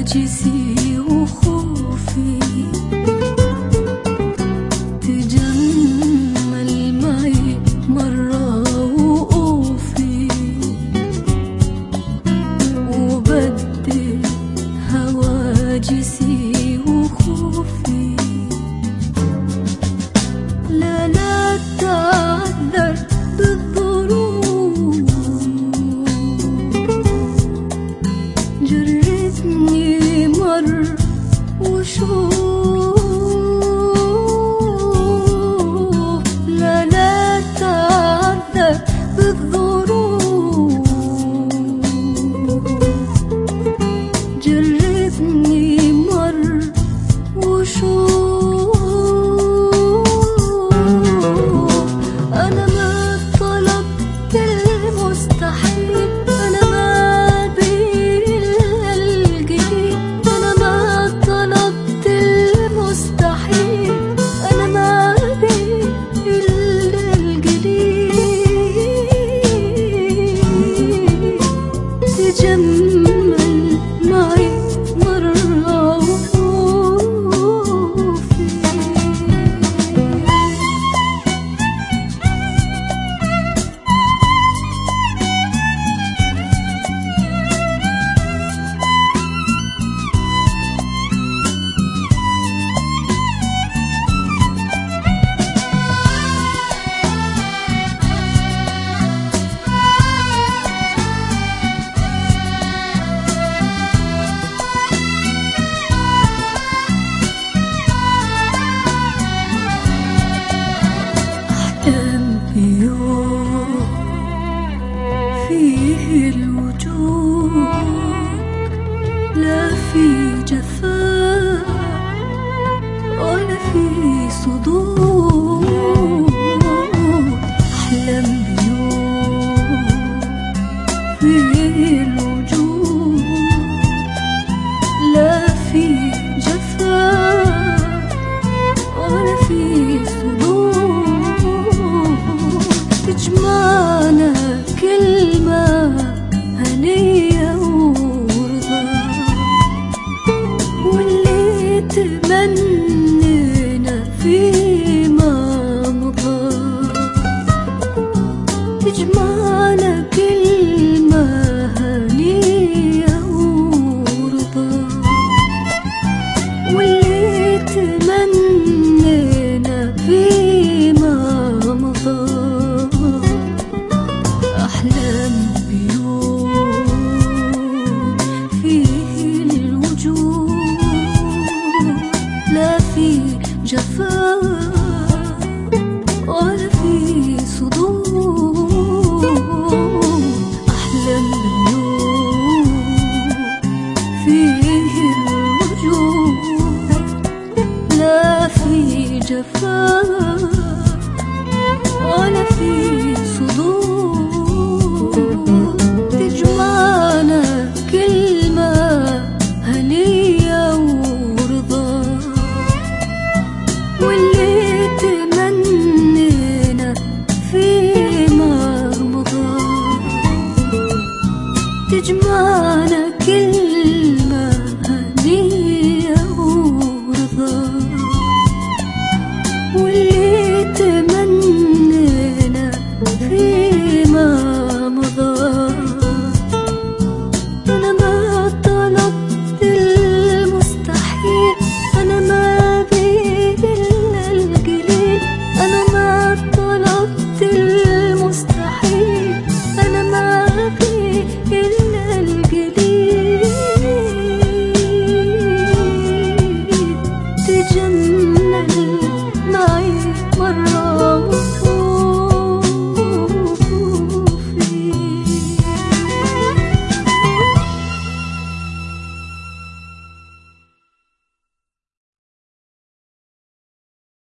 هواجسي وخوفي تجمل معي مرة وقوفي وبدل هواجسي وخوفي. لا لا تعذر بالظروف، جربني مر وشوف. لا لا تعذر بالظروف، جربني مر وشوف. أنا ما طلبت المستحيل، أنا ما أبي إلا الجديد. أنا ما طلبت المستحيل، أنا ما أبي إلا الجديد. تجمل معي مرة وخوفي. في يوم فيه الوجود لا في جفاء ولا في صدور. أحلم بيوم فيه الوجود لا في جفاء ولا في صدور. تجمعنا كلمة هنية ورضا، واللي تمنينا فيما مضى. تجمعنا كلمة هنية